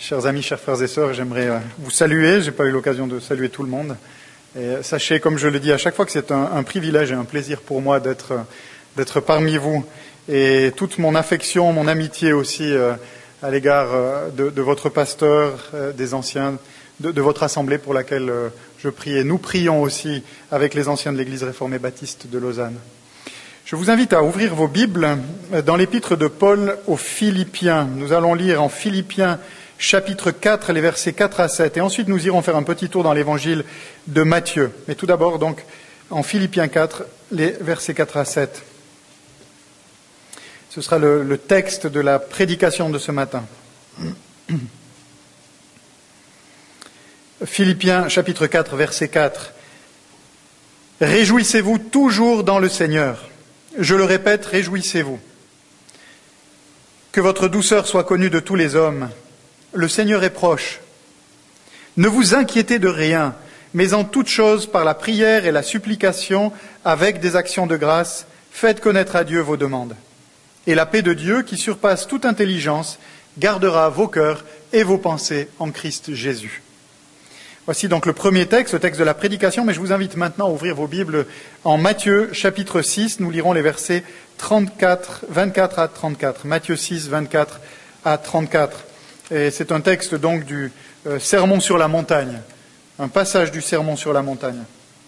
Chers amis, chers frères et sœurs, j'aimerais vous saluer. Je n'ai pas eu l'occasion de saluer tout le monde. Et sachez, comme je le dis à chaque fois, que c'est un privilège et un plaisir pour moi d'être parmi vous. Et toute mon affection, mon amitié aussi à l'égard de votre pasteur, des anciens, de votre assemblée pour laquelle je prie. Et nous prions aussi avec les anciens de l'Église réformée baptiste de Lausanne. Je vous invite à ouvrir vos Bibles dans l'épître de Paul aux Philippiens. Nous allons lire en Philippiens chapitre 4, les versets 4 à 7. Et ensuite, nous irons faire un petit tour dans l'évangile de Matthieu. Mais tout d'abord, donc, en Philippiens 4, les versets 4 à 7. Ce sera le texte de la prédication de ce matin. Philippiens chapitre 4, verset 4. « Réjouissez-vous toujours dans le Seigneur. Je le répète, réjouissez-vous. Que votre douceur soit connue de tous les hommes. Le Seigneur est proche. Ne vous inquiétez de rien, mais en toute chose, par la prière et la supplication, avec des actions de grâce, faites connaître à Dieu vos demandes. Et la paix de Dieu, qui surpasse toute intelligence, gardera vos cœurs et vos pensées en Christ Jésus. » Voici donc le premier texte, le texte de la prédication, mais je vous invite maintenant à ouvrir vos Bibles en Matthieu chapitre 6. Nous lirons les versets 24 à 34. Matthieu 6, 24 à 34. Et c'est un texte donc du Sermon sur la montagne, un passage du Sermon sur la montagne,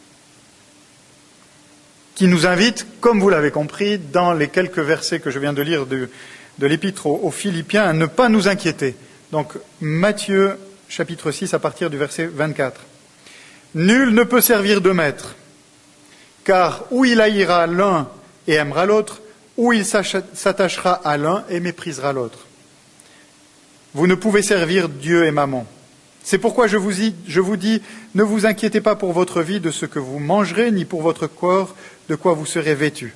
qui nous invite, comme vous l'avez compris, dans les quelques versets que je viens de lire de l'épître aux Philippiens, à ne pas nous inquiéter. Donc Matthieu chapitre 6 à partir du verset 24. « Nul ne peut servir de maître, car ou il haïra l'un et aimera l'autre, ou il s'attachera à l'un et méprisera l'autre. Vous ne pouvez servir Dieu et Mammon. C'est pourquoi je vous dis, ne vous inquiétez pas pour votre vie de ce que vous mangerez, ni pour votre corps de quoi vous serez vêtus.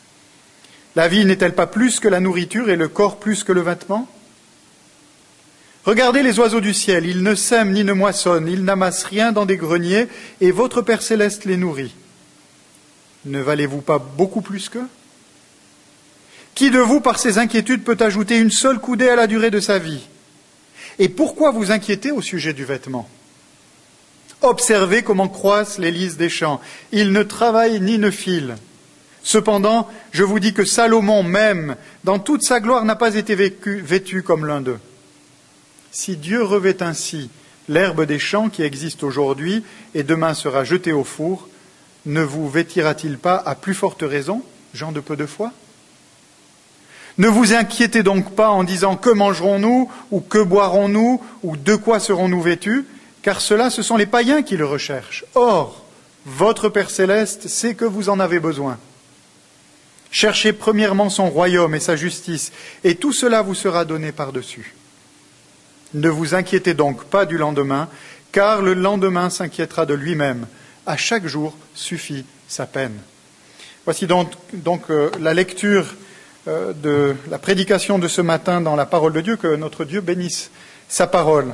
La vie n'est-elle pas plus que la nourriture et le corps plus que le vêtement ? Regardez les oiseaux du ciel, ils ne sèment ni ne moissonnent, ils n'amassent rien dans des greniers, et votre Père céleste les nourrit. Ne valez-vous pas beaucoup plus qu'eux ? Qui de vous, par ses inquiétudes, peut ajouter une seule coudée à la durée de sa vie ? Et pourquoi vous inquiétez au sujet du vêtement ? Observez comment croissent les lys des champs. Ils ne travaillent ni ne filent. Cependant, je vous dis que Salomon même, dans toute sa gloire, n'a pas été vêtu comme l'un d'eux. Si Dieu revêt ainsi l'herbe des champs qui existe aujourd'hui et demain sera jetée au four, ne vous vêtira-t-il pas à plus forte raison, gens de peu de foi ? Ne vous inquiétez donc pas en disant « Que mangerons-nous » ou « Que boirons-nous » ou « De quoi serons-nous vêtus » car cela, ce sont les païens qui le recherchent. Or, votre Père céleste sait que vous en avez besoin. Cherchez premièrement son royaume et sa justice, et tout cela vous sera donné par-dessus. Ne vous inquiétez donc pas du lendemain, car le lendemain s'inquiétera de lui-même. À chaque jour suffit sa peine. Voici donc la lecture de la prédication de ce matin dans la parole de Dieu, que notre Dieu bénisse sa parole.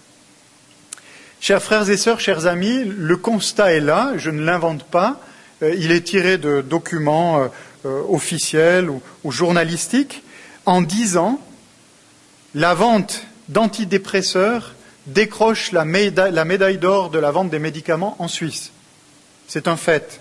Chers frères et sœurs, chers amis, le constat est là, je ne l'invente pas, il est tiré de documents officiels ou journalistiques. En 10 ans, la vente d'antidépresseurs décroche la médaille d'or de la vente des médicaments en Suisse. C'est un fait.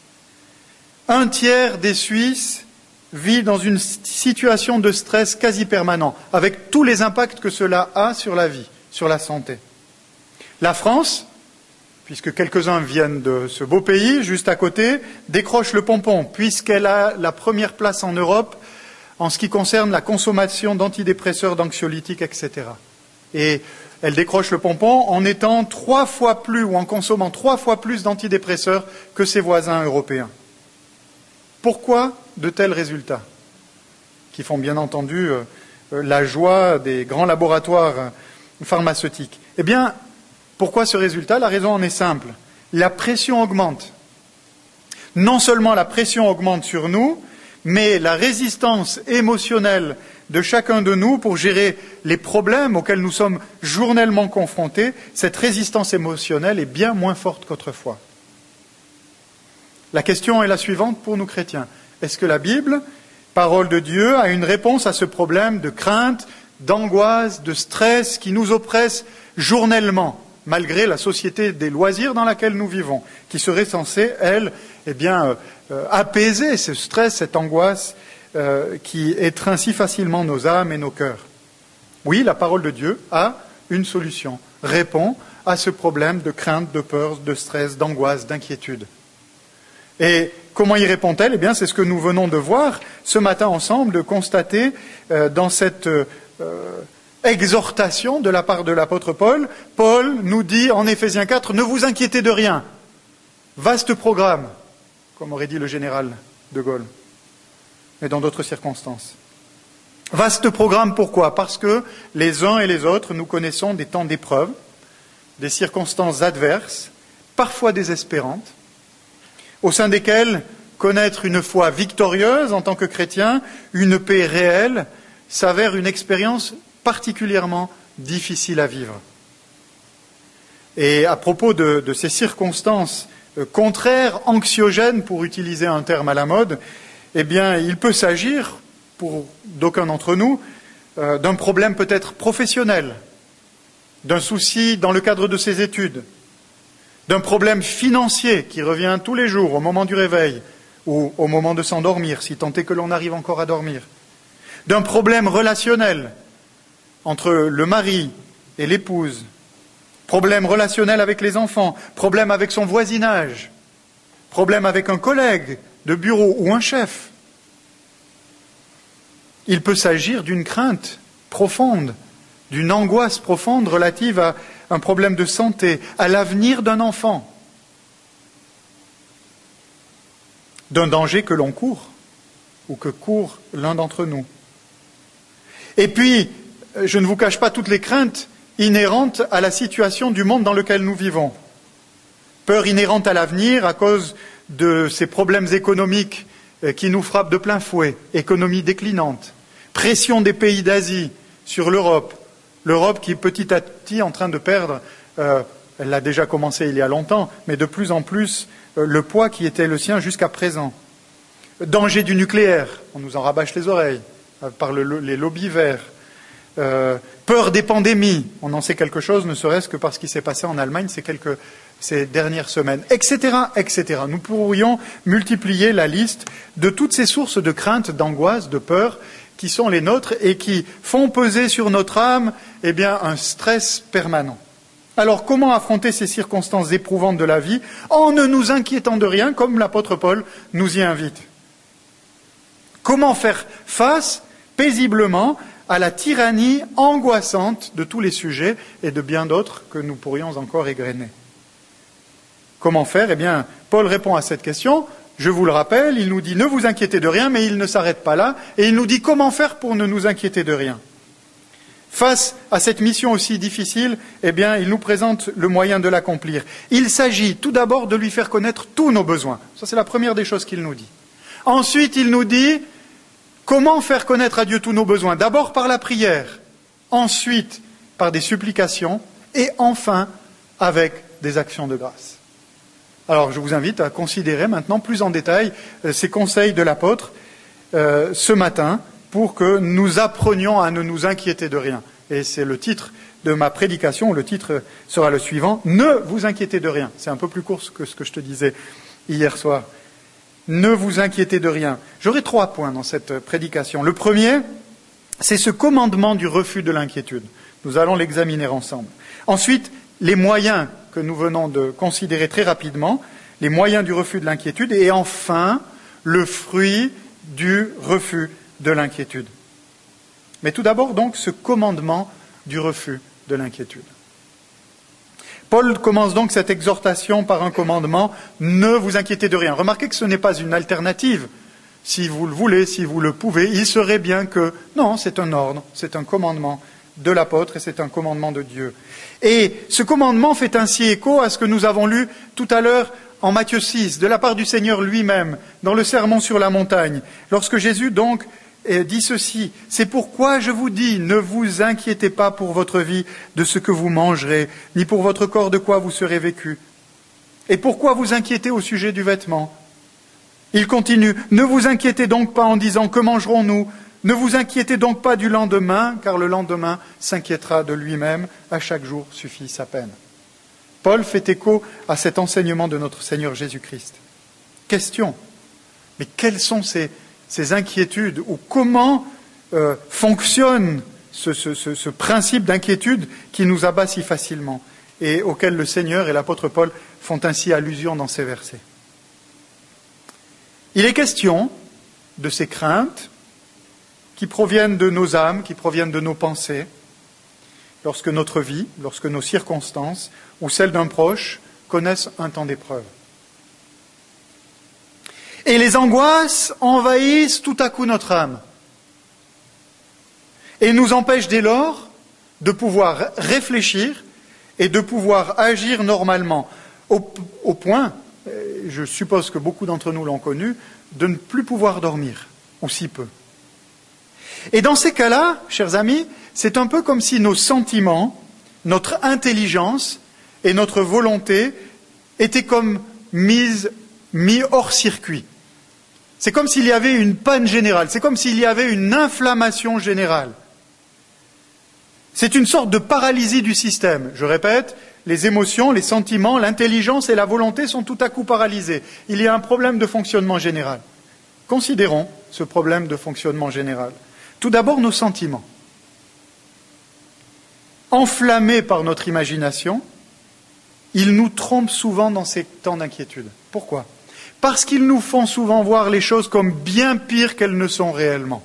1/3 des Suisses vit dans une situation de stress quasi permanent, avec tous les impacts que cela a sur la vie, sur la santé. La France, puisque quelques-uns viennent de ce beau pays, juste à côté, décroche le pompon, puisqu'elle a la première place en Europe en ce qui concerne la consommation d'antidépresseurs, d'anxiolytiques, etc. Et elle décroche le pompon en étant 3 fois plus, ou en consommant 3 fois plus d'antidépresseurs que ses voisins européens. Pourquoi de tels résultats, qui font bien entendu la joie des grands laboratoires pharmaceutiques ? Eh bien, pourquoi ce résultat ? La raison en est simple. La pression augmente. Non seulement la pression augmente sur nous, mais la résistance émotionnelle de chacun de nous pour gérer les problèmes auxquels nous sommes journellement confrontés, cette résistance émotionnelle est bien moins forte qu'autrefois. La question est la suivante pour nous chrétiens. Est-ce que la Bible, parole de Dieu, a une réponse à ce problème de crainte, d'angoisse, de stress qui nous oppressent journellement, malgré la société des loisirs dans laquelle nous vivons, qui serait censée, elle, apaiser ce stress, cette angoisse qui étreint si facilement nos âmes et nos cœurs. Oui, la parole de Dieu a une solution, répond à ce problème de crainte, de peur, de stress, d'angoisse, d'inquiétude. Et comment y répond-elle ? Eh bien, c'est ce que nous venons de voir ce matin ensemble, de constater dans cette exhortation de la part de l'apôtre Paul. Paul nous dit en Éphésiens 4, ne vous inquiétez de rien. Vaste programme, comme aurait dit le général de Gaulle, mais dans d'autres circonstances. Vaste programme, pourquoi ? Parce que les uns et les autres, nous connaissons des temps d'épreuve, des circonstances adverses, parfois désespérantes, au sein desquelles connaître une foi victorieuse en tant que chrétien, une paix réelle, s'avère une expérience particulièrement difficile à vivre. Et à propos de ces circonstances contraires, anxiogènes, pour utiliser un terme à la mode, eh bien, il peut s'agir, pour d'aucuns d'entre nous, d'un problème peut-être professionnel, d'un souci dans le cadre de ses études, d'un problème financier qui revient tous les jours au moment du réveil ou au moment de s'endormir, si tant est que l'on arrive encore à dormir, d'un problème relationnel entre le mari et l'épouse, problème relationnel avec les enfants, problème avec son voisinage, problème avec un collègue de bureau ou un chef. Il peut s'agir d'une crainte profonde, d'une angoisse profonde relative à un problème de santé, à l'avenir d'un enfant, d'un danger que l'on court ou que court l'un d'entre nous. Et puis, je ne vous cache pas toutes les craintes inhérentes à la situation du monde dans lequel nous vivons. Peur inhérente à l'avenir à cause de ces problèmes économiques qui nous frappent de plein fouet, économie déclinante, pression des pays d'Asie sur l'Europe, l'Europe qui est petit à petit en train de perdre, elle l'a déjà commencé il y a longtemps, mais de plus en plus le poids qui était le sien jusqu'à présent. Danger du nucléaire, on nous en rabâche les oreilles par les lobbies verts. Peur des pandémies, on en sait quelque chose, ne serait-ce que par ce qui s'est passé en Allemagne ces dernières semaines, etc., etc. Nous pourrions multiplier la liste de toutes ces sources de crainte, d'angoisse, de peur qui sont les nôtres et qui font peser sur notre âme un stress permanent. Alors comment affronter ces circonstances éprouvantes de la vie en ne nous inquiétant de rien, comme l'apôtre Paul nous y invite ? Comment faire face paisiblement à la tyrannie angoissante de tous les sujets et de bien d'autres que nous pourrions encore égrener ? Comment faire ? Paul répond à cette question. Je vous le rappelle, il nous dit « Ne vous inquiétez de rien », mais il ne s'arrête pas là, et il nous dit comment faire pour ne nous inquiéter de rien. Face à cette mission aussi difficile, il nous présente le moyen de l'accomplir. Il s'agit tout d'abord de lui faire connaître tous nos besoins. Ça, c'est la première des choses qu'il nous dit. Ensuite, il nous dit comment faire connaître à Dieu tous nos besoins. D'abord par la prière, ensuite par des supplications, et enfin avec des actions de grâce. Alors, je vous invite à considérer maintenant plus en détail ces conseils de l'apôtre ce matin pour que nous apprenions à ne nous inquiéter de rien. Et c'est le titre de ma prédication, le titre sera le suivant, « Ne vous inquiétez de rien ». C'est un peu plus court que ce que je te disais hier soir. Ne vous inquiétez de rien. J'aurai 3 points dans cette prédication. Le premier, c'est ce commandement du refus de l'inquiétude. Nous allons l'examiner ensemble. Ensuite, les moyens que nous venons de considérer très rapidement, les moyens du refus de l'inquiétude, et enfin, le fruit du refus de l'inquiétude. Mais tout d'abord, donc, ce commandement du refus de l'inquiétude. Paul commence donc cette exhortation par un commandement, ne vous inquiétez de rien. Remarquez que ce n'est pas une alternative. Si vous le voulez, si vous le pouvez, il serait bien que... Non, c'est un ordre, c'est un commandement de l'apôtre et c'est un commandement de Dieu. Et ce commandement fait ainsi écho à ce que nous avons lu tout à l'heure en Matthieu 6, de la part du Seigneur lui-même, dans le sermon sur la montagne, lorsque Jésus donc dit ceci, « C'est pourquoi je vous dis, ne vous inquiétez pas pour votre vie de ce que vous mangerez, ni pour votre corps de quoi vous serez vêtus. Et pourquoi vous inquiétez au sujet du vêtement ?» Il continue, « Ne vous inquiétez donc pas en disant, que mangerons-nous ? Ne vous inquiétez donc pas du lendemain, car le lendemain s'inquiétera de lui-même. À chaque jour suffit sa peine. Paul fait écho à cet enseignement de notre Seigneur Jésus-Christ. Question, mais quelles sont ces inquiétudes ou comment fonctionne ce principe d'inquiétude qui nous abat si facilement et auquel le Seigneur et l'apôtre Paul font ainsi allusion dans ces versets. Il est question de ces craintes qui proviennent de nos âmes, qui proviennent de nos pensées, lorsque notre vie, lorsque nos circonstances ou celles d'un proche connaissent un temps d'épreuve. Et les angoisses envahissent tout à coup notre âme et nous empêchent dès lors de pouvoir réfléchir et de pouvoir agir normalement, au point, je suppose que beaucoup d'entre nous l'ont connu, de ne plus pouvoir dormir, ou si peu. Et dans ces cas-là, chers amis, c'est un peu comme si nos sentiments, notre intelligence et notre volonté étaient comme mis hors circuit. C'est comme s'il y avait une panne générale, c'est comme s'il y avait une inflammation générale. C'est une sorte de paralysie du système. Je répète, les émotions, les sentiments, l'intelligence et la volonté sont tout à coup paralysés. Il y a un problème de fonctionnement général. Considérons ce problème de fonctionnement général. Tout d'abord, nos sentiments. Enflammés par notre imagination, ils nous trompent souvent dans ces temps d'inquiétude. Pourquoi ? Parce qu'ils nous font souvent voir les choses comme bien pires qu'elles ne sont réellement.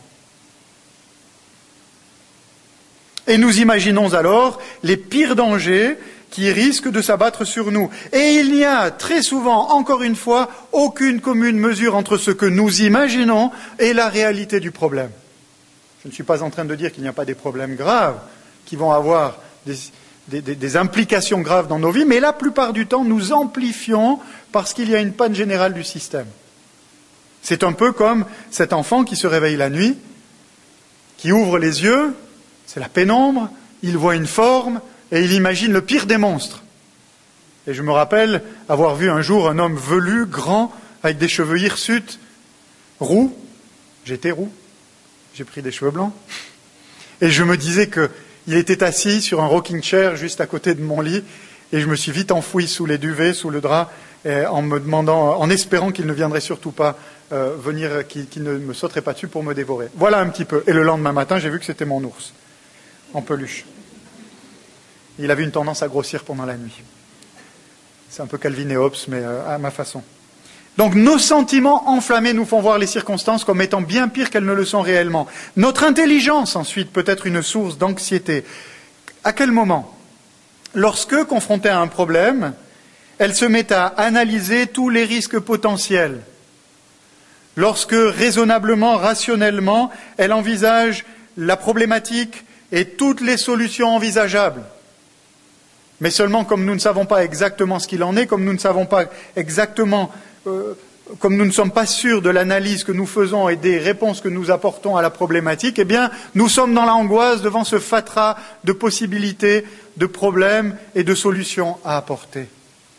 Et nous imaginons alors les pires dangers qui risquent de s'abattre sur nous. Et il n'y a très souvent, encore une fois, aucune commune mesure entre ce que nous imaginons et la réalité du problème. Je ne suis pas en train de dire qu'il n'y a pas des problèmes graves qui vont avoir des implications graves dans nos vies, mais la plupart du temps, nous amplifions parce qu'il y a une panne générale du système. C'est un peu comme cet enfant qui se réveille la nuit, qui ouvre les yeux, c'est la pénombre, il voit une forme et il imagine le pire des monstres. Et je me rappelle avoir vu un jour un homme velu, grand, avec des cheveux hirsutes, roux. J'étais roux, j'ai pris des cheveux blancs. Et je me disais qu'il était assis sur un rocking chair juste à côté de mon lit et je me suis vite enfoui sous les duvets, sous le drap, en espérant qu'il ne viendrait surtout pas venir, qu'il ne me sauterait pas dessus pour me dévorer. Voilà un petit peu. Et le lendemain matin, j'ai vu que c'était mon ours, en peluche. Il avait une tendance à grossir pendant la nuit. C'est un peu Calvin et Hobbes, mais à ma façon. Donc nos sentiments enflammés nous font voir les circonstances comme étant bien pires qu'elles ne le sont réellement. Notre intelligence, ensuite, peut être une source d'anxiété. À quel moment ? Lorsque, confrontée à un problème, elle se met à analyser tous les risques potentiels. Lorsque, raisonnablement, rationnellement, elle envisage la problématique et toutes les solutions envisageables. Mais seulement comme nous ne savons pas exactement ce qu'il en est, comme nous ne savons pas exactement, comme nous ne sommes pas sûrs de l'analyse que nous faisons et des réponses que nous apportons à la problématique, eh bien, nous sommes dans l'angoisse devant ce fatras de possibilités, de problèmes et de solutions à apporter.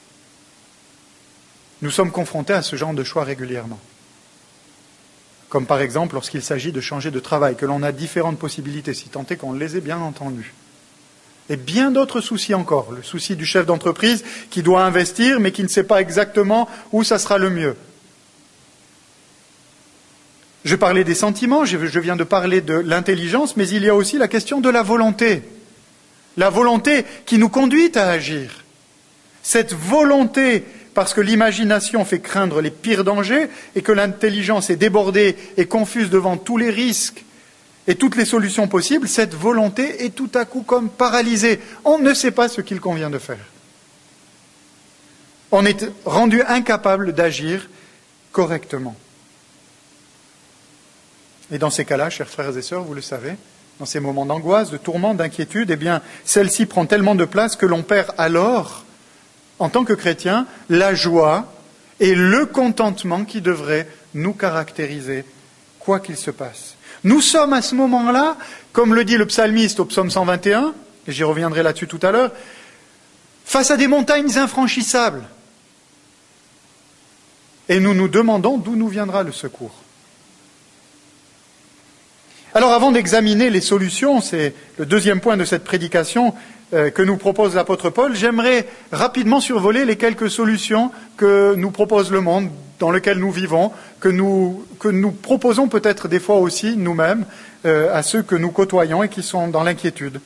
Nous sommes confrontés à ce genre de choix régulièrement. Comme par exemple lorsqu'il s'agit de changer de travail, que l'on a différentes possibilités, si tant est qu'on les ait bien entendues. Et bien d'autres soucis encore. Le souci du chef d'entreprise qui doit investir, mais qui ne sait pas exactement où ça sera le mieux. Je parlais des sentiments, je viens de parler de l'intelligence, mais il y a aussi la question de la volonté. La volonté qui nous conduit à agir. Cette volonté, parce que l'imagination fait craindre les pires dangers et que l'intelligence est débordée et confuse devant tous les risques et toutes les solutions possibles, cette volonté est tout à coup comme paralysée. On ne sait pas ce qu'il convient de faire. On est rendu incapable d'agir correctement. Et dans ces cas-là, chers frères et sœurs, vous le savez, dans ces moments d'angoisse, de tourment, d'inquiétude, eh bien, celle-ci prend tellement de place que l'on perd alors, en tant que chrétien, la joie et le contentement qui devraient nous caractériser, quoi qu'il se passe. Nous sommes à ce moment-là, comme le dit le psalmiste au psaume 121, et j'y reviendrai là-dessus tout à l'heure, face à des montagnes infranchissables. Et nous nous demandons d'où nous viendra le secours. Alors avant d'examiner les solutions, c'est le deuxième point de cette prédication que nous propose l'apôtre Paul, j'aimerais rapidement survoler les quelques solutions que nous propose le monde dans lequel nous vivons, que nous proposons peut-être des fois aussi nous-mêmes à ceux que nous côtoyons et qui sont dans l'inquiétude.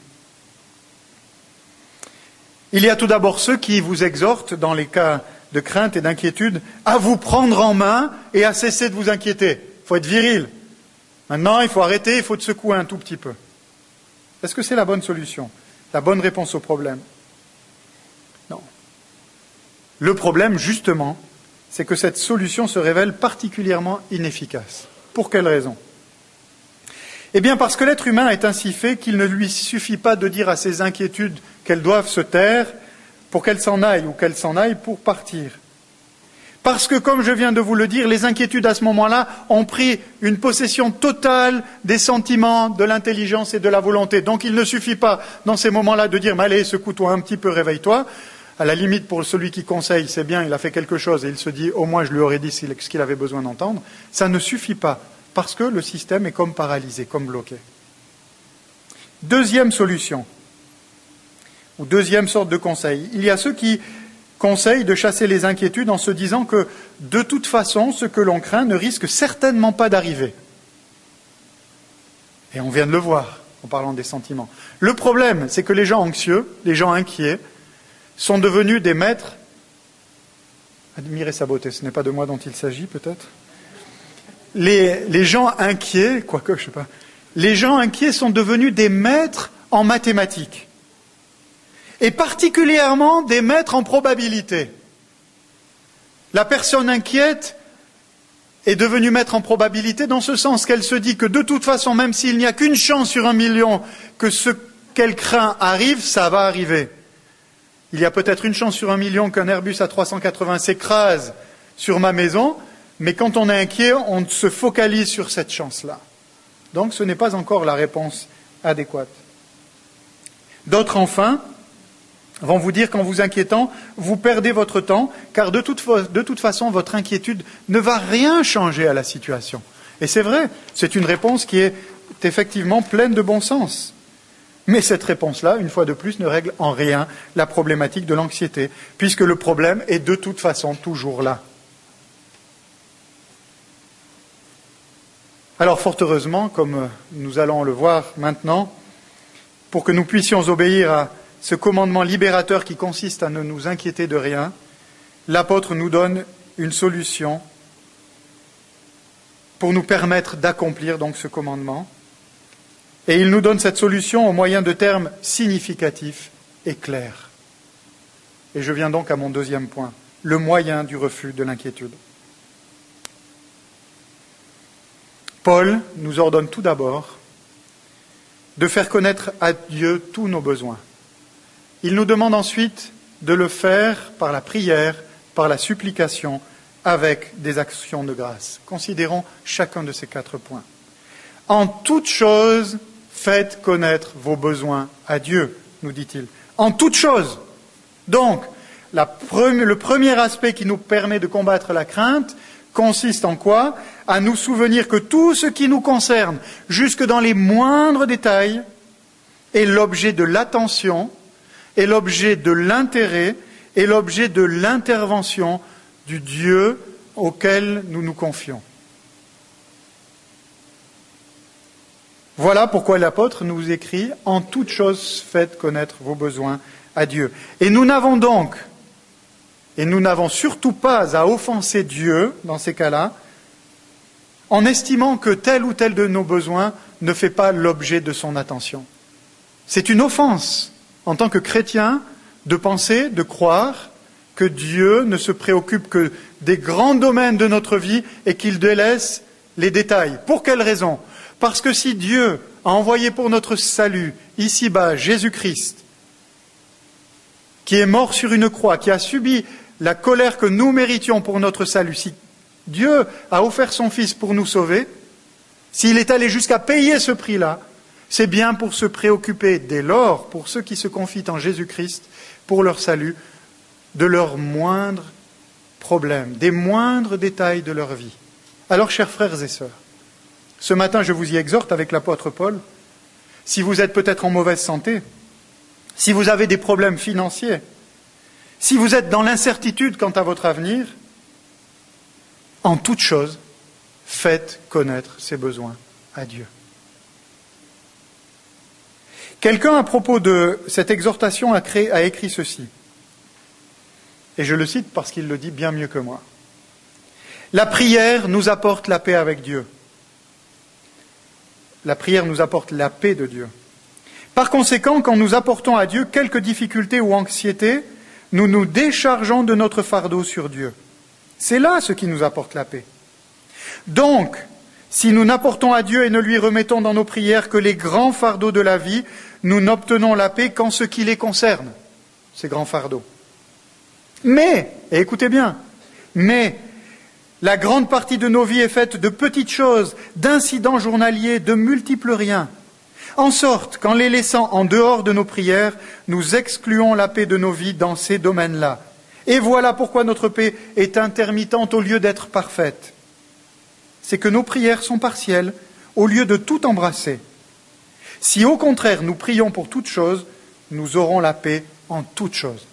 Il y a tout d'abord ceux qui vous exhortent, dans les cas de crainte et d'inquiétude, à vous prendre en main et à cesser de vous inquiéter. Il faut être viril. Maintenant, il faut arrêter, il faut te secouer un tout petit peu. Est-ce que c'est la bonne solution, la bonne réponse au problème? Non. Le problème, justement, c'est que cette solution se révèle particulièrement inefficace. Pour quelle raison? Eh bien, parce que l'être humain est ainsi fait qu'il ne lui suffit pas de dire à ses inquiétudes qu'elles doivent se taire pour qu'elles s'en aillent ou qu'elles s'en aillent pour partir. Parce que, comme je viens de vous le dire, les inquiétudes à ce moment-là ont pris une possession totale des sentiments, de l'intelligence et de la volonté. Donc il ne suffit pas, dans ces moments-là, de dire « mais allez, secoue-toi un petit peu, réveille-toi ». À la limite, pour celui qui conseille, c'est bien, il a fait quelque chose et il se dit « au moins je lui aurais dit ce qu'il avait besoin d'entendre ». Ça ne suffit pas, parce que le système est comme paralysé, comme bloqué. Deuxième solution, ou deuxième sorte de conseil, il y a ceux qui conseillent de chasser les inquiétudes en se disant que, de toute façon, ce que l'on craint ne risque certainement pas d'arriver. Et on vient de le voir en parlant des sentiments. Le problème, c'est que les gens anxieux, les gens inquiets, sont devenus des maîtres. Admirez sa beauté, ce n'est pas de moi dont il s'agit, peut-être. Les gens inquiets, quoique, je ne sais pas, les gens inquiets sont devenus des maîtres en mathématiques. Et particulièrement des maîtres en probabilité. La personne inquiète est devenue maître en probabilité dans ce sens qu'elle se dit que de toute façon, même s'il n'y a qu'une chance sur 1 million que ce qu'elle craint arrive, ça va arriver. Il y a peut-être une chance sur 1 million qu'un Airbus A380 s'écrase sur ma maison, mais quand on est inquiet, on se focalise sur cette chance-là. Donc ce n'est pas encore la réponse adéquate. D'autres, enfin, vont vous dire qu'en vous inquiétant, vous perdez votre temps, car de toute façon, votre inquiétude ne va rien changer à la situation. Et c'est vrai, c'est une réponse qui est effectivement pleine de bon sens. Mais cette réponse-là, une fois de plus, ne règle en rien la problématique de l'anxiété, puisque le problème est de toute façon toujours là. Alors, fort heureusement, comme nous allons le voir maintenant, pour que nous puissions obéir à ce commandement libérateur qui consiste à ne nous inquiéter de rien, l'apôtre nous donne une solution pour nous permettre d'accomplir donc ce commandement. Et il nous donne cette solution au moyen de termes significatifs et clairs. Et je viens donc à mon deuxième point, le moyen du refus de l'inquiétude. Paul nous ordonne tout d'abord de faire connaître à Dieu tous nos besoins. Il nous demande ensuite de le faire par la prière, par la supplication, avec des actions de grâce. Considérons chacun de ces 4 points. En toute chose, faites connaître vos besoins à Dieu, nous dit-il. En toute chose. Donc, le premier aspect qui nous permet de combattre la crainte consiste en quoi? À nous souvenir que tout ce qui nous concerne, jusque dans les moindres détails, est l'objet de l'attention, est l'objet de l'intérêt, est l'objet de l'intervention du Dieu auquel nous nous confions. Voilà pourquoi l'apôtre nous écrit « En toute chose, faites connaître vos besoins à Dieu ». Et nous n'avons surtout pas à offenser Dieu dans ces cas-là, en estimant que tel ou tel de nos besoins ne fait pas l'objet de son attention. C'est une offense, en tant que chrétien, de penser, de croire que Dieu ne se préoccupe que des grands domaines de notre vie et qu'il délaisse les détails. Pour quelle raison? Parce que si Dieu a envoyé pour notre salut, ici-bas, Jésus-Christ, qui est mort sur une croix, qui a subi la colère que nous méritions pour notre salut, si Dieu a offert son Fils pour nous sauver, s'il est allé jusqu'à payer ce prix-là, c'est bien pour se préoccuper dès lors, pour ceux qui se confient en Jésus-Christ, pour leur salut, de leurs moindres problèmes, des moindres détails de leur vie. Alors, chers frères et sœurs, Ce matin, je vous y exhorte avec l'apôtre Paul. Si vous êtes peut-être en mauvaise santé, si vous avez des problèmes financiers, si vous êtes dans l'incertitude quant à votre avenir, en toute chose, faites connaître ses besoins à Dieu. Quelqu'un, à propos de cette exhortation, a écrit ceci. Et je le cite parce qu'il le dit bien mieux que moi. La prière nous apporte la paix avec Dieu. La prière nous apporte la paix de Dieu. Par conséquent, quand nous apportons à Dieu quelques difficultés ou anxiétés, nous nous déchargeons de notre fardeau sur Dieu. C'est là ce qui nous apporte la paix. Donc, si nous n'apportons à Dieu et ne lui remettons dans nos prières que les grands fardeaux de la vie, nous n'obtenons la paix qu'en ce qui les concerne, ces grands fardeaux. Mais, et écoutez bien, mais la grande partie de nos vies est faite de petites choses, d'incidents journaliers, de multiples riens. En sorte qu'en les laissant en dehors de nos prières, nous excluons la paix de nos vies dans ces domaines-là. Et voilà pourquoi notre paix est intermittente au lieu d'être parfaite. C'est que nos prières sont partielles au lieu de tout embrasser. Si au contraire nous prions pour toutes choses, nous aurons la paix en toutes choses.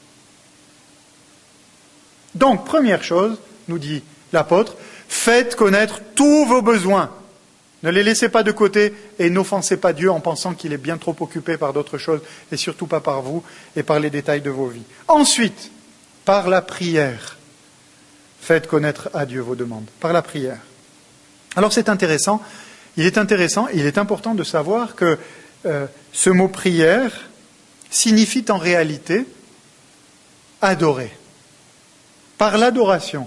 Donc, première chose, nous dit l'apôtre, faites connaître tous vos besoins. Ne les laissez pas de côté et n'offensez pas Dieu en pensant qu'il est bien trop occupé par d'autres choses et surtout pas par vous et par les détails de vos vies. Ensuite, par la prière, faites connaître à Dieu vos demandes. Par la prière. Alors c'est intéressant, il est important de savoir que ce mot prière signifie en réalité adorer. Par l'adoration.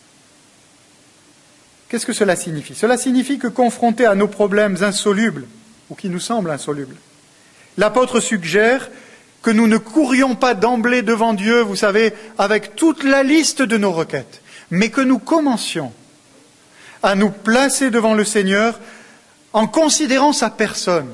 Qu'est-ce que cela signifie? Cela signifie que confrontés à nos problèmes insolubles, ou qui nous semblent insolubles, l'apôtre suggère que nous ne courions pas d'emblée devant Dieu, vous savez, avec toute la liste de nos requêtes, mais que nous commencions à nous placer devant le Seigneur en considérant sa personne,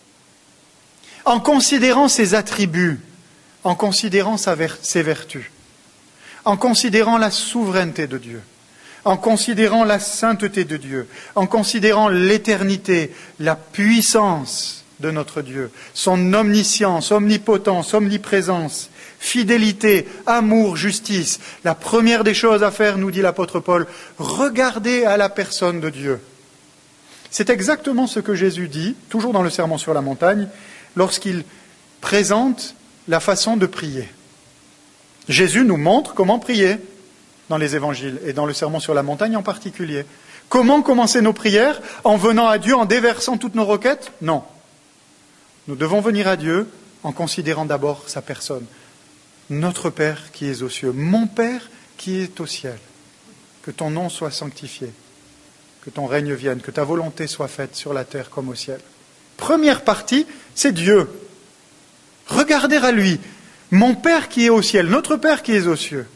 en considérant ses attributs, en considérant ses vertus, en considérant la souveraineté de Dieu, en considérant la sainteté de Dieu, en considérant l'éternité, la puissance de notre Dieu, son omniscience, omnipotence, omniprésence, fidélité, amour, justice. La première des choses à faire, nous dit l'apôtre Paul, regardez à la personne de Dieu. C'est exactement ce que Jésus dit, toujours dans le Sermon sur la montagne, lorsqu'il présente la façon de prier. Jésus nous montre comment prier dans les évangiles et dans le Sermon sur la montagne en particulier. Comment commencer nos prières? En venant à Dieu, en déversant toutes nos requêtes? Non. Nous devons venir à Dieu en considérant d'abord sa personne. Notre Père qui est aux cieux, mon Père qui est au ciel. Que ton nom soit sanctifié, que ton règne vienne, que ta volonté soit faite sur la terre comme au ciel. Première partie, c'est Dieu. Regardez à lui. Mon Père qui est au ciel, notre Père qui est aux cieux.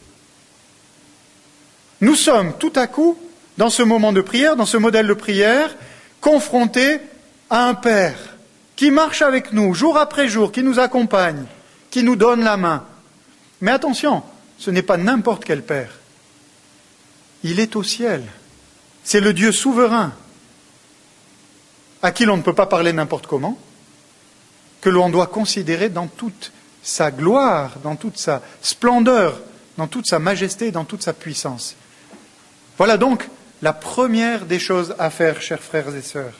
Nous sommes tout à coup, dans ce moment de prière, dans ce modèle de prière, confrontés à un Père qui marche avec nous jour après jour, qui nous accompagne, qui nous donne la main. Mais attention, ce n'est pas n'importe quel Père. Il est au ciel. C'est le Dieu souverain, à qui l'on ne peut pas parler n'importe comment, que l'on doit considérer dans toute sa gloire, dans toute sa splendeur, dans toute sa majesté, dans toute sa puissance. Voilà donc la première des choses à faire, chers frères et sœurs.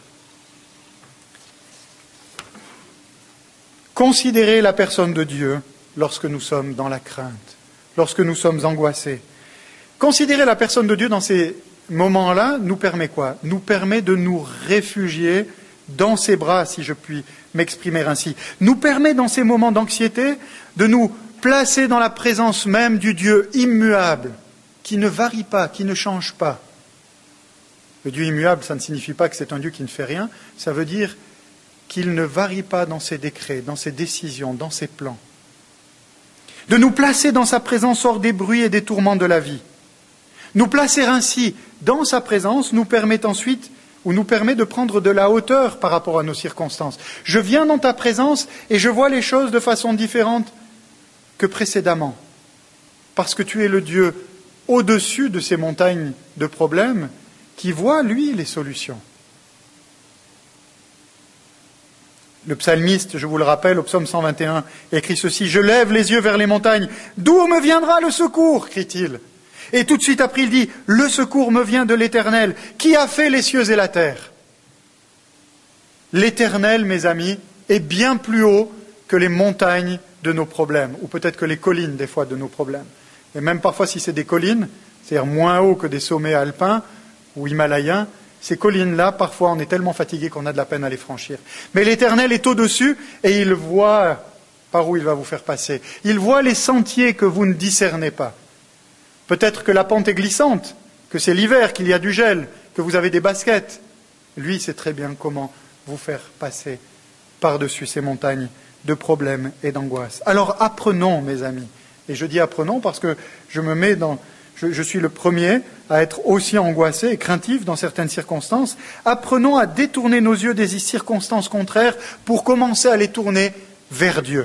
Considérer la personne de Dieu lorsque nous sommes dans la crainte, lorsque nous sommes angoissés. Considérer la personne de Dieu dans ces moments-là nous permet quoi? Nous permet de nous réfugier dans ses bras, si je puis m'exprimer ainsi. Nous permet dans ces moments d'anxiété de nous placer dans la présence même du Dieu immuable, qui ne varie pas, qui ne change pas. Le Dieu immuable, ça ne signifie pas que c'est un Dieu qui ne fait rien, ça veut dire qu'il ne varie pas dans ses décrets, dans ses décisions, dans ses plans. De nous placer dans sa présence hors des bruits et des tourments de la vie. Nous placer ainsi dans sa présence nous permet ensuite, ou nous permet de prendre de la hauteur par rapport à nos circonstances. Je viens dans ta présence et je vois les choses de façon différente que précédemment. Parce que tu es le Dieu au-dessus de ces montagnes de problèmes qui voit, lui, les solutions. Le psalmiste, je vous le rappelle, au psaume 121, écrit ceci: « Je lève les yeux vers les montagnes. D'où me viendra le secours ?» crie-t-il. Et tout de suite après, il dit: « Le secours me vient de l'Éternel, qui a fait les cieux et la terre. » L'Éternel, mes amis, est bien plus haut que les montagnes de nos problèmes, ou peut-être que les collines, des fois, de nos problèmes. Et même parfois, si c'est des collines, c'est-à-dire moins haut que des sommets alpins ou himalayens, ces collines-là, parfois, on est tellement fatigué qu'on a de la peine à les franchir. Mais l'Éternel est au-dessus et il voit par où il va vous faire passer. Il voit les sentiers que vous ne discernez pas. Peut-être que la pente est glissante, que c'est l'hiver, qu'il y a du gel, que vous avez des baskets. Lui sait très bien comment vous faire passer par-dessus ces montagnes de problèmes et d'angoisses. Alors apprenons, mes amis. Et je dis apprenons parce que je suis le premier à être aussi angoissé et craintif dans certaines circonstances. Apprenons à détourner nos yeux des circonstances contraires pour commencer à les tourner vers Dieu,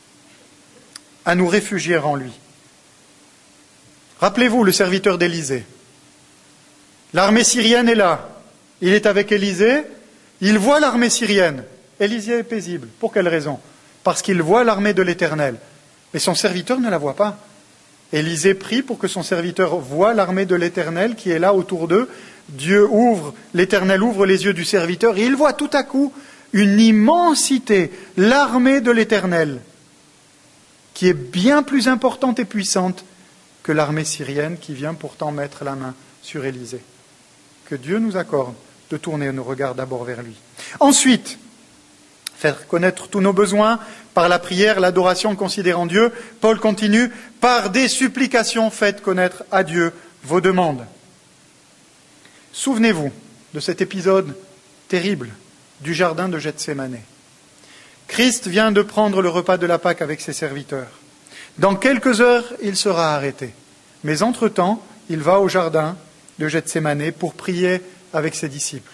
à nous réfugier en lui. Rappelez-vous le serviteur d'Élisée. L'armée syrienne est là. Il est avec Élisée. Il voit l'armée syrienne. Élisée est paisible. Pour quelle raison? Parce qu'il voit l'armée de l'Éternel. Mais son serviteur ne la voit pas. Élisée prie pour que son serviteur voie l'armée de l'Éternel qui est là autour d'eux. L'Éternel ouvre les yeux du serviteur et il voit tout à coup une immensité, l'armée de l'Éternel, qui est bien plus importante et puissante que l'armée syrienne qui vient pourtant mettre la main sur Élisée. Que Dieu nous accorde de tourner nos regards d'abord vers lui. Ensuite, faire connaître tous nos besoins par la prière, l'adoration, considérant Dieu. Paul continue, par des supplications, faites connaître à Dieu vos demandes. Souvenez-vous de cet épisode terrible du jardin de Gethsémané. Christ vient de prendre le repas de la Pâque avec ses serviteurs. Dans quelques heures, il sera arrêté. Mais entre-temps, il va au jardin de Gethsémané pour prier avec ses disciples.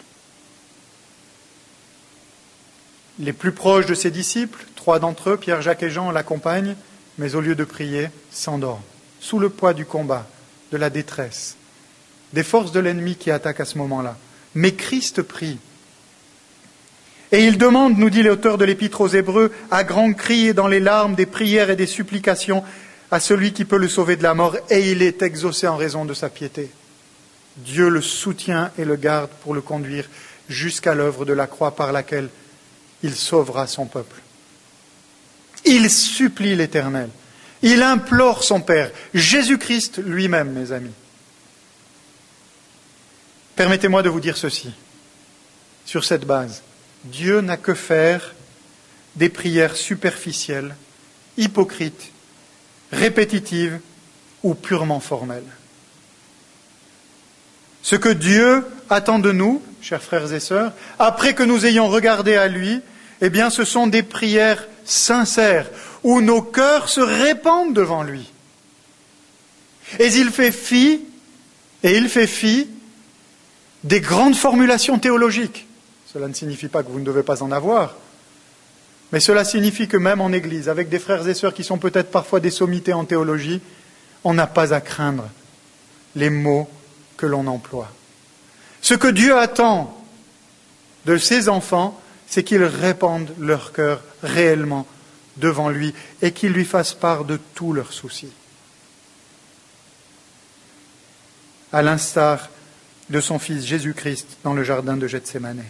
Les plus proches de ses disciples, 3 d'entre eux, Pierre, Jacques et Jean, l'accompagnent, mais au lieu de prier, s'endorment, sous le poids du combat, de la détresse, des forces de l'ennemi qui attaquent à ce moment-là. Mais Christ prie. Et il demande, nous dit l'auteur de l'Épître aux Hébreux, à grands cris et dans les larmes, des prières et des supplications à celui qui peut le sauver de la mort, et il est exaucé en raison de sa piété. Dieu le soutient et le garde pour le conduire jusqu'à l'œuvre de la croix par laquelle il sauvera son peuple. Il supplie l'Éternel. Il implore son Père, Jésus-Christ lui-même, mes amis. Permettez-moi de vous dire ceci, sur cette base. Dieu n'a que faire des prières superficielles, hypocrites, répétitives ou purement formelles. Ce que Dieu attend de nous, chers frères et sœurs, après que nous ayons regardé à lui, eh bien, ce sont des prières sincères, où nos cœurs se répandent devant lui. Et il fait fi des grandes formulations théologiques. Cela ne signifie pas que vous ne devez pas en avoir, mais cela signifie que même en Église, avec des frères et sœurs qui sont peut-être parfois des sommités en théologie, on n'a pas à craindre les mots que l'on emploie. Ce que Dieu attend de ses enfants, c'est qu'ils répandent leur cœur réellement devant lui et qu'ils lui fassent part de tous leurs soucis. À l'instar de son fils Jésus-Christ dans le jardin de Gethsémané.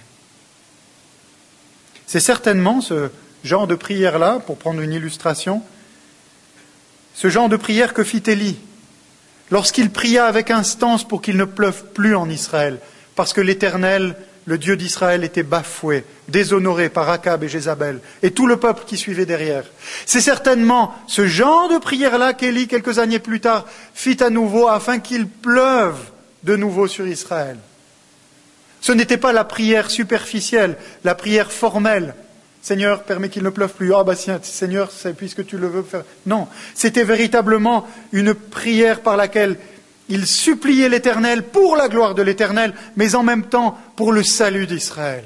C'est certainement ce genre de prière-là, pour prendre une illustration, ce genre de prière que fit Élie lorsqu'il pria avec instance pour qu'il ne pleuve plus en Israël, parce que l'Éternel, le Dieu d'Israël, était bafoué, déshonoré par Akab et Jézabel, et tout le peuple qui suivait derrière. C'est certainement ce genre de prière-là qu'Élie, quelques années plus tard, fit à nouveau afin qu'il pleuve de nouveau sur Israël. Ce n'était pas la prière superficielle, la prière formelle. Seigneur, permets qu'il ne pleuve plus. Ah, Seigneur, puisque tu le veux faire. Non, c'était véritablement une prière par laquelle il suppliait l'Éternel pour la gloire de l'Éternel, mais en même temps pour le salut d'Israël.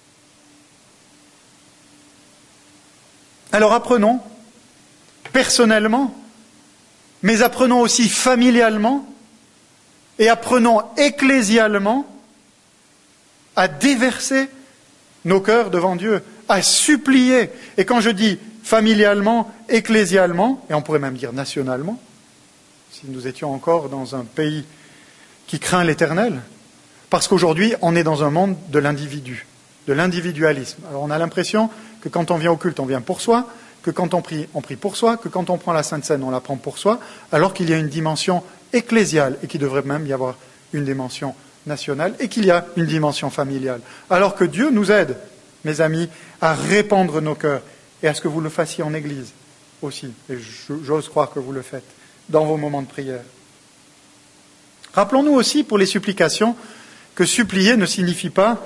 Alors apprenons, personnellement, mais apprenons aussi familialement, et apprenons ecclésialement à déverser nos cœurs devant Dieu, à supplier. Et quand je dis familialement, ecclésialement, et on pourrait même dire nationalement, si nous étions encore dans un pays qui craint l'Éternel, parce qu'aujourd'hui, on est dans un monde de l'individu, de l'individualisme. Alors on a l'impression que quand on vient au culte, on vient pour soi, que quand on prie pour soi, que quand on prend la Sainte Seine, on la prend pour soi, alors qu'il y a une dimension ecclésiale, et qu'il devrait même y avoir une dimension nationale, et qu'il y a une dimension familiale. Alors que Dieu nous aide, mes amis, à répandre nos cœurs, et à ce que vous le fassiez en Église aussi, et j'ose croire que vous le faites, dans vos moments de prière. Rappelons-nous aussi, pour les supplications, que supplier ne signifie pas...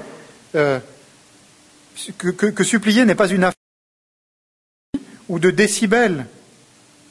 que supplier n'est pas une affaire ou de décibels. D'accord ?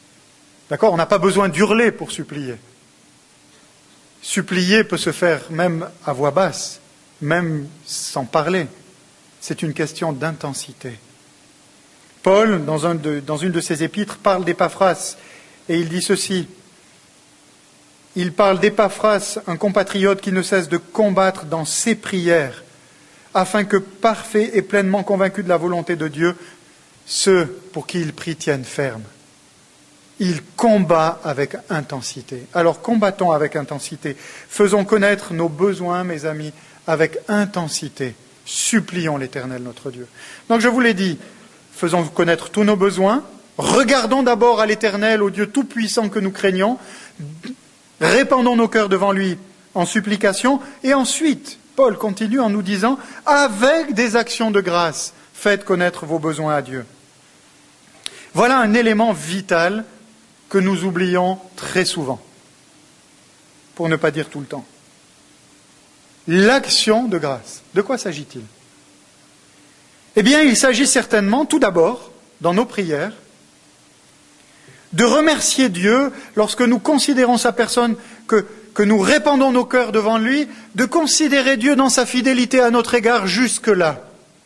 On n'a pas besoin d'hurler pour supplier. Supplier peut se faire même à voix basse, même sans parler. C'est une question d'intensité. Paul, dans une de ses épîtres, parle d'Épaphras, et il dit ceci. Il parle d'Épaphras, un compatriote qui ne cesse de combattre dans ses prières, afin que, parfait et pleinement convaincu de la volonté de Dieu, ceux pour qui il prie tiennent ferme. Il combat avec intensité. Alors combattons avec intensité. Faisons connaître nos besoins, mes amis, avec intensité. Supplions l'Éternel, notre Dieu. Donc je vous l'ai dit, faisons connaître tous nos besoins. Regardons d'abord à l'Éternel, au Dieu tout-puissant que nous craignons. Répandons nos cœurs devant lui en supplication. Et ensuite, Paul continue en nous disant, avec des actions de grâce, faites connaître vos besoins à Dieu. Voilà un élément vital que nous oublions très souvent, pour ne pas dire tout le temps. L'action de grâce. De quoi s'agit-il ? Eh bien, il s'agit certainement, tout d'abord, dans nos prières, de remercier Dieu lorsque nous considérons sa personne, que nous répandons nos cœurs devant lui, de considérer Dieu dans sa fidélité à notre égard jusque-là.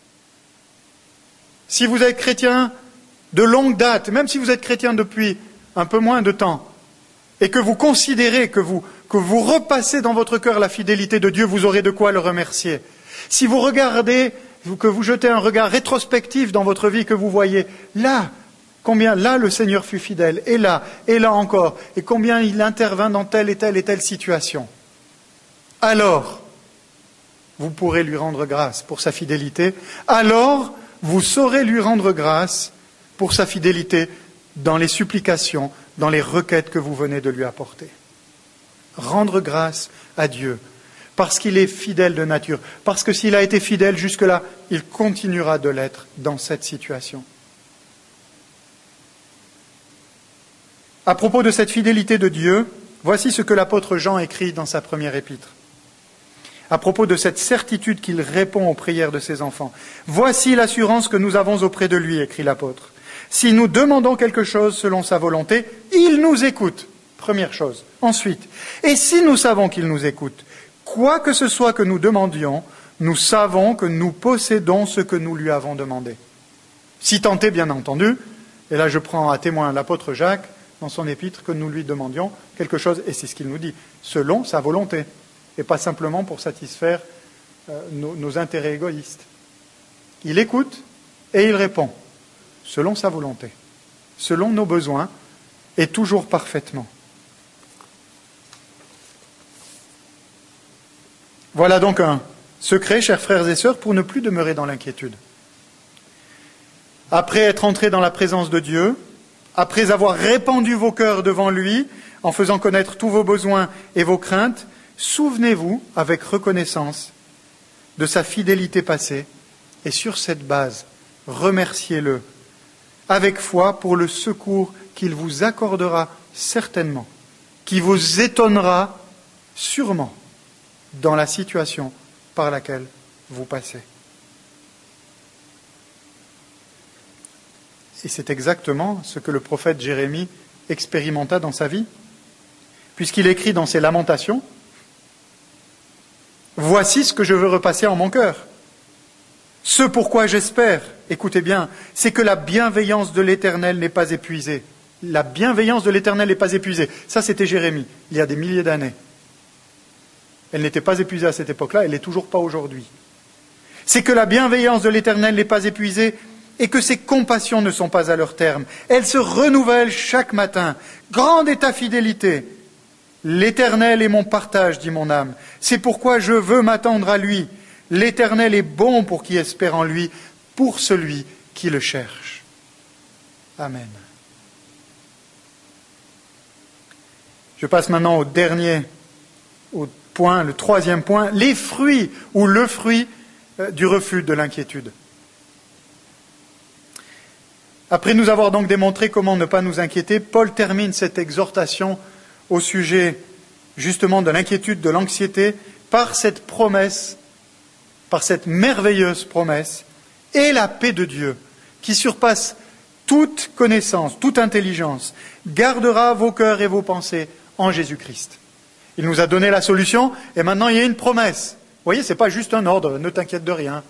Si vous êtes chrétien de longue date, même si vous êtes chrétien depuis un peu moins de temps, et que vous considérez, que vous repassez dans votre cœur la fidélité de Dieu, vous aurez de quoi le remercier. Si vous regardez, que vous jetez un regard rétrospectif dans votre vie, que vous voyez là, combien là le Seigneur fut fidèle, et là encore, et combien il intervint dans telle et telle situation, alors vous pourrez lui rendre grâce pour sa fidélité, alors vous saurez lui rendre grâce pour sa fidélité dans les supplications, dans les requêtes que vous venez de lui apporter. Rendre grâce à Dieu, parce qu'il est fidèle de nature, parce que s'il a été fidèle jusque-là, il continuera de l'être dans cette situation. À propos de cette fidélité de Dieu, voici ce que l'apôtre Jean écrit dans sa première épître. À propos de cette certitude qu'il répond aux prières de ses enfants. Voici l'assurance que nous avons auprès de lui, écrit l'apôtre. Si nous demandons quelque chose selon sa volonté, il nous écoute. Première chose. Ensuite, et si nous savons qu'il nous écoute, quoi que ce soit que nous demandions, nous savons que nous possédons ce que nous lui avons demandé. Si tant est, bien entendu, et là je prends à témoin l'apôtre Jacques, dans son épître, que nous lui demandions quelque chose, et c'est ce qu'il nous dit, selon sa volonté, et pas simplement pour satisfaire nos intérêts égoïstes. Il écoute et il répond, selon sa volonté, selon nos besoins, et toujours parfaitement. Voilà donc un secret, chers frères et sœurs, pour ne plus demeurer dans l'inquiétude. Après être entrés dans la présence de Dieu, après avoir répandu vos cœurs devant lui, en faisant connaître tous vos besoins et vos craintes, souvenez-vous avec reconnaissance de sa fidélité passée, et sur cette base, remerciez-le avec foi pour le secours qu'il vous accordera certainement, qui vous étonnera sûrement dans la situation par laquelle vous passez. Et c'est exactement ce que le prophète Jérémie expérimenta dans sa vie, puisqu'il écrit dans ses Lamentations, « Voici ce que je veux repasser en mon cœur. Ce pourquoi j'espère, écoutez bien, c'est que la bienveillance de l'Éternel n'est pas épuisée. » La bienveillance de l'Éternel n'est pas épuisée. Ça, c'était Jérémie, il y a des milliers d'années. Elle n'était pas épuisée à cette époque-là, elle n'est toujours pas aujourd'hui. C'est que la bienveillance de l'Éternel n'est pas épuisée et que ses compassions ne sont pas à leur terme. Elles se renouvellent chaque matin. Grande est ta fidélité. L'Éternel est mon partage, dit mon âme. C'est pourquoi je veux m'attendre à lui. L'Éternel est bon pour qui espère en lui, pour celui qui le cherche. Amen. Je passe maintenant au point, le troisième point, les fruits ou le fruit du refus de l'inquiétude. Après nous avoir donc démontré comment ne pas nous inquiéter, Paul termine cette exhortation au sujet justement de l'inquiétude, de l'anxiété, par cette promesse, par cette merveilleuse promesse, et la paix de Dieu, qui surpasse toute connaissance, toute intelligence, gardera vos cœurs et vos pensées en Jésus-Christ. Il nous a donné la solution, et maintenant il y a une promesse. Vous voyez, ce n'est pas juste un ordre, ne t'inquiète de rien.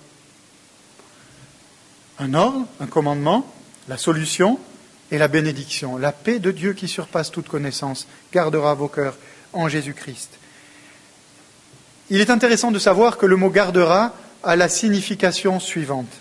Un ordre, un commandement, la solution et la bénédiction. La paix de Dieu qui surpasse toute connaissance gardera vos cœurs en Jésus-Christ. Il est intéressant de savoir que le mot gardera a la signification suivante.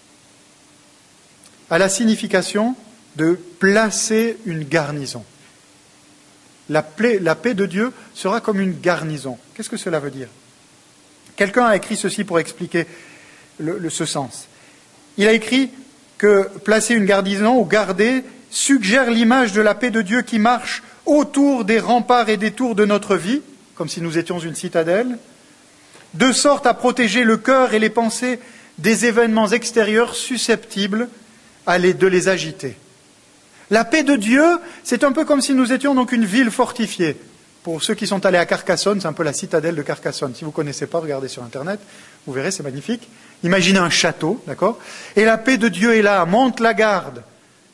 A la signification de placer une garnison. La paix de Dieu sera comme une garnison. Qu'est-ce que cela veut dire ? Quelqu'un a écrit ceci pour expliquer ce sens. Il a écrit que placer une garnison ou garder suggère l'image de la paix de Dieu qui marche autour des remparts et des tours de notre vie, comme si nous étions une citadelle, de sorte à protéger le cœur et les pensées des événements extérieurs susceptibles de les agiter. La paix de Dieu, c'est un peu comme si nous étions donc une ville fortifiée. Pour ceux qui sont allés à Carcassonne, c'est un peu la citadelle de Carcassonne. Si vous ne connaissez pas, regardez sur Internet, vous verrez, c'est magnifique. Imaginez un château, d'accord ? Et la paix de Dieu est là, monte la garde, d'accord ?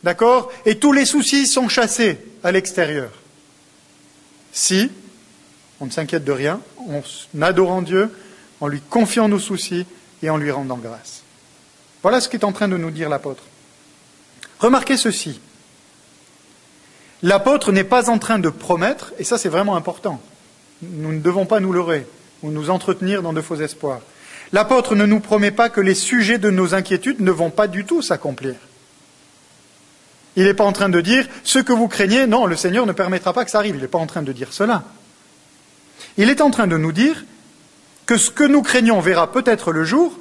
Et tous les soucis sont chassés à l'extérieur. Si on ne s'inquiète de rien, en adorant Dieu, en lui confiant nos soucis et en lui rendant grâce. Voilà ce qu'est en train de nous dire l'apôtre. Remarquez ceci. L'apôtre n'est pas en train de promettre, et ça c'est vraiment important, nous ne devons pas nous leurrer ou nous entretenir dans de faux espoirs. L'apôtre ne nous promet pas que les sujets de nos inquiétudes ne vont pas du tout s'accomplir. Il n'est pas en train de dire, ce que vous craignez, non, le Seigneur ne permettra pas que ça arrive. Il n'est pas en train de dire cela. Il est en train de nous dire que ce que nous craignons verra peut-être le jour,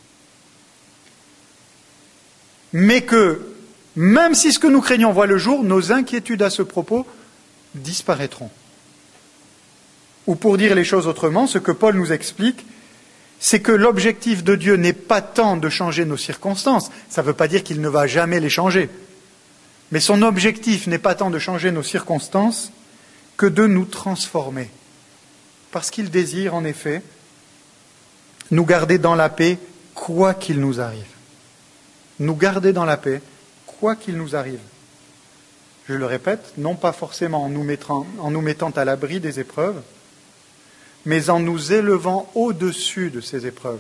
mais que même si ce que nous craignons voit le jour, nos inquiétudes à ce propos disparaîtront. Ou pour dire les choses autrement, ce que Paul nous explique, c'est que l'objectif de Dieu n'est pas tant de changer nos circonstances, ça ne veut pas dire qu'il ne va jamais les changer, mais son objectif n'est pas tant de changer nos circonstances que de nous transformer. Parce qu'il désire en effet nous garder dans la paix quoi qu'il nous arrive. Nous garder dans la paix quoi qu'il nous arrive. Je le répète, non pas forcément en nous mettant à l'abri des épreuves, mais en nous élevant au-dessus de ces épreuves,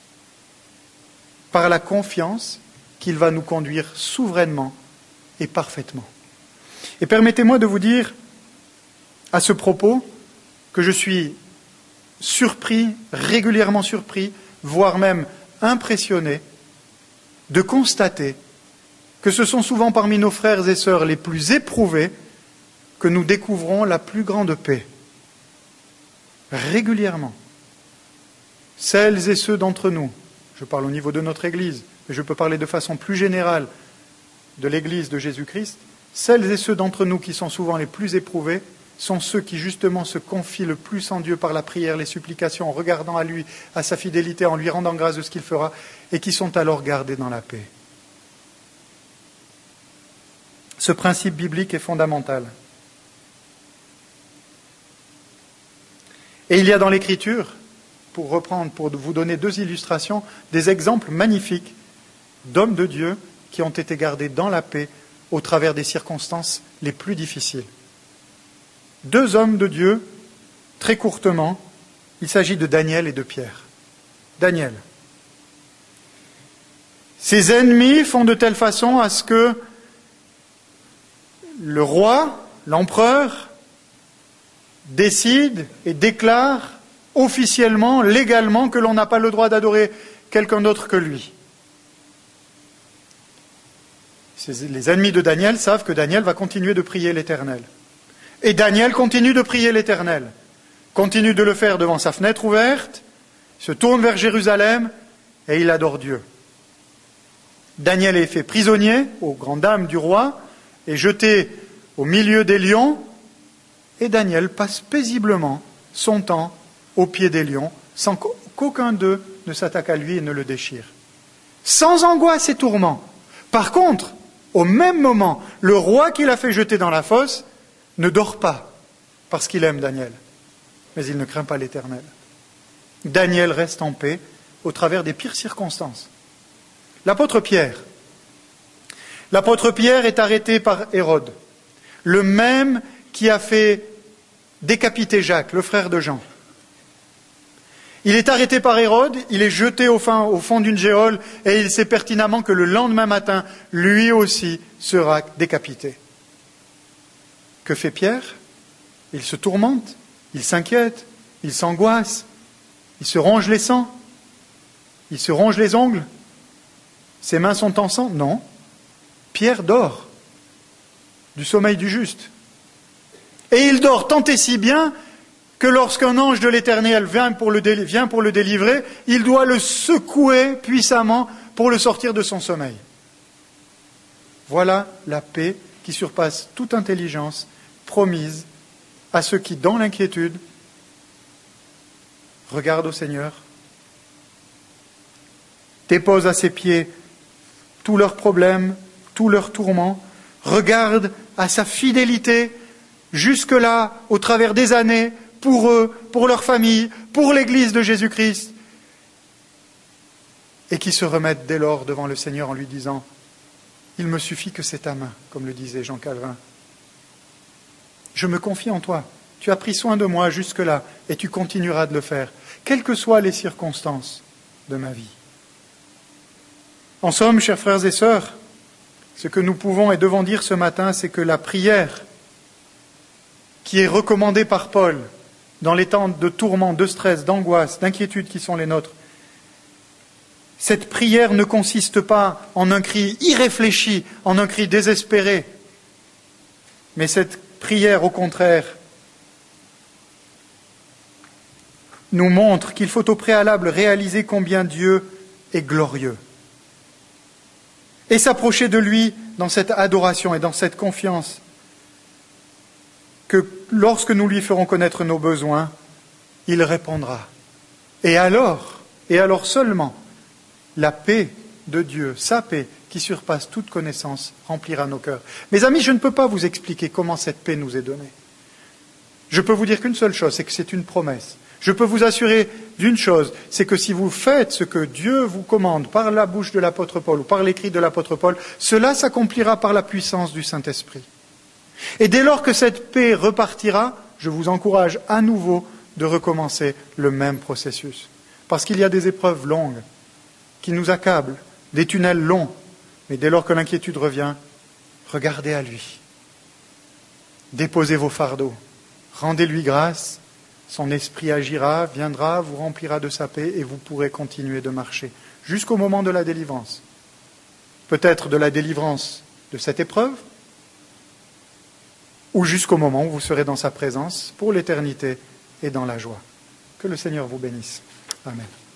par la confiance qu'il va nous conduire souverainement et parfaitement. Et permettez-moi de vous dire à ce propos que je suis surpris, régulièrement surpris, voire même impressionné, de constater que ce sont souvent parmi nos frères et sœurs les plus éprouvés que nous découvrons la plus grande paix. Régulièrement. Celles et ceux d'entre nous, je parle au niveau de notre Église, mais je peux parler de façon plus générale de l'Église de Jésus-Christ, celles et ceux d'entre nous qui sont souvent les plus éprouvés sont ceux qui justement se confient le plus en Dieu par la prière, les supplications, en regardant à lui, à sa fidélité, en lui rendant grâce de ce qu'il fera, et qui sont alors gardés dans la paix. Ce principe biblique est fondamental. Et il y a dans l'Écriture, pour vous donner deux illustrations, des exemples magnifiques d'hommes de Dieu qui ont été gardés dans la paix au travers des circonstances les plus difficiles. Deux hommes de Dieu, très courtement, il s'agit de Daniel et de Pierre. Daniel. Ses ennemis font de telle façon à ce que le roi, l'empereur, décide et déclare officiellement, légalement, que l'on n'a pas le droit d'adorer quelqu'un d'autre que lui. Les ennemis de Daniel savent que Daniel va continuer de prier l'Éternel. Et Daniel continue de prier l'Éternel, continue de le faire devant sa fenêtre ouverte, se tourne vers Jérusalem et il adore Dieu. Daniel est fait prisonnier aux grandes dames du roi et jeté au milieu des lions, et Daniel passe paisiblement son temps au pied des lions sans qu'aucun d'eux ne s'attaque à lui et ne le déchire. Sans angoisse et tourment. Par contre, au même moment, le roi qui l'a fait jeter dans la fosse ne dort pas parce qu'il aime Daniel, mais il ne craint pas l'Éternel. Daniel reste en paix au travers des pires circonstances. L'apôtre Pierre est arrêté par Hérode, le même qui a fait décapiter Jacques, le frère de Jean. Il est arrêté par Hérode, il est jeté au fond d'une géole et il sait pertinemment que le lendemain matin, lui aussi sera décapité. Que fait Pierre? Il se tourmente, il s'inquiète, il s'angoisse, il se ronge les sangs, il se ronge les ongles. Ses mains sont en sang? Non. Pierre dort du sommeil du juste. Et il dort tant et si bien que lorsqu'un ange de l'Éternel vient pour le délivrer, il doit le secouer puissamment pour le sortir de son sommeil. Voilà la paix qui surpasse toute intelligence promise à ceux qui, dans l'inquiétude, regardent au Seigneur, déposent à ses pieds tous leurs problèmes, tous leurs tourments, regardent à sa fidélité jusque-là, au travers des années, pour eux, pour leur famille, pour l'Église de Jésus-Christ, et qui se remettent dès lors devant le Seigneur en lui disant « Il me suffit que c'est ta main », comme le disait Jean Calvin. « Je me confie en toi, tu as pris soin de moi jusque-là, et tu continueras de le faire, quelles que soient les circonstances de ma vie. » En somme, chers frères et sœurs, ce que nous pouvons et devons dire ce matin, c'est que la prière qui est recommandée par Paul dans les temps de tourment, de stress, d'angoisse, d'inquiétude qui sont les nôtres, cette prière ne consiste pas en un cri irréfléchi, en un cri désespéré, mais cette prière, au contraire, nous montre qu'il faut au préalable réaliser combien Dieu est glorieux et s'approcher de lui dans cette adoration et dans cette confiance que lorsque nous lui ferons connaître nos besoins, il répondra. Et alors seulement, la paix de Dieu, sa paix, qui surpasse toute connaissance, remplira nos cœurs. Mes amis, je ne peux pas vous expliquer comment cette paix nous est donnée. Je peux vous dire qu'une seule chose, c'est que c'est une promesse. Je peux vous assurer d'une chose, c'est que si vous faites ce que Dieu vous commande par la bouche de l'apôtre Paul ou par l'écrit de l'apôtre Paul, cela s'accomplira par la puissance du Saint-Esprit. Et dès lors que cette paix repartira, je vous encourage à nouveau de recommencer le même processus. Parce qu'il y a des épreuves longues qui nous accablent, des tunnels longs, mais dès lors que l'inquiétude revient, regardez à lui. Déposez vos fardeaux, rendez-lui grâce, son esprit agira, viendra, vous remplira de sa paix et vous pourrez continuer de marcher jusqu'au moment de la délivrance. Peut-être de la délivrance de cette épreuve, ou jusqu'au moment où vous serez dans sa présence pour l'éternité et dans la joie. Que le Seigneur vous bénisse. Amen.